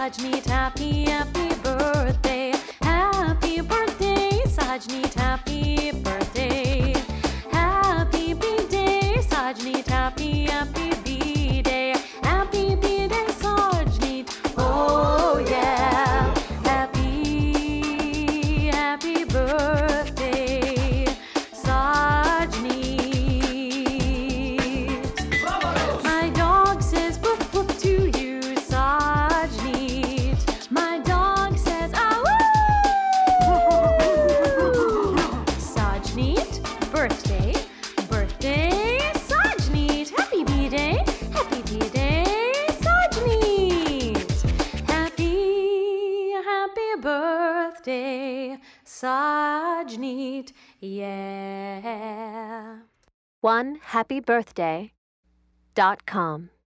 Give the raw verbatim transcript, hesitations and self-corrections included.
Sajneet, happy, happy birthday. Happy birthday, Sajneet, happy birthday. Happy B-Day, Sajneet, happy, happy B-Day. Happy B-Day, Sajneet, oh yeah. Happy, happy birthday, Sajneet. My dog says woof woof to you, Sajneet. My dog says ah woo. Sajneet, birthday, birthday, Sajneet. Happy B-Day, happy B-Day, Sajneet. Happy, happy birthday, Sajneet, yeah. one happy birthday dot com